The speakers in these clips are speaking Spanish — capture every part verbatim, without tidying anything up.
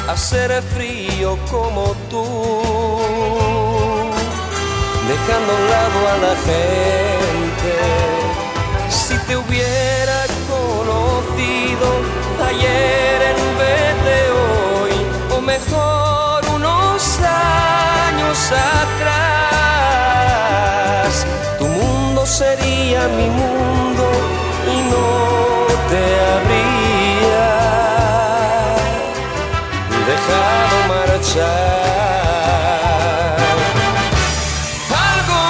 hacer frío como tú, dejando a un lado a la gente. Si te hubiera conocido ayer en vez de hoy, o mejor unos años atrás, tu mundo sería mi mundo y no te habría dejado marchar. Algo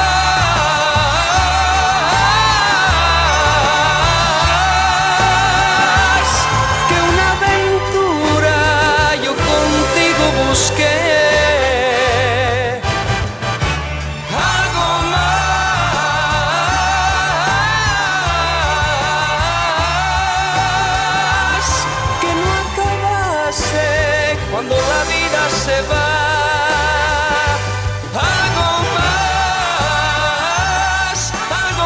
más que una aventura yo contigo busqué. Algo más que no acabase cuando la vida se va. Algo más, algo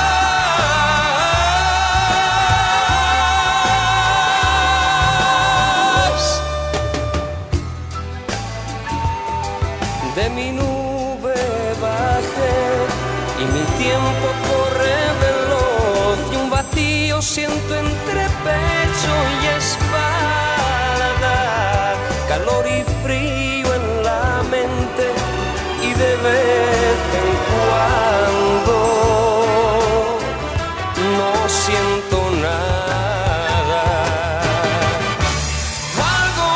más. De mi nube bajé y mi tiempo corre veloz, y un vacío siento entre pecho y espalda, calor y frío en la mente, y de vez en cuando no siento nada. Algo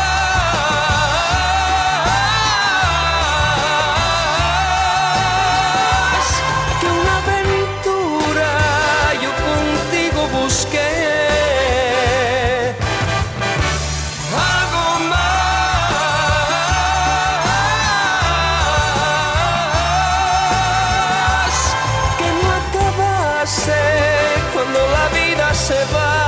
más que una aventura yo contigo busqué. Cuando la vida se va.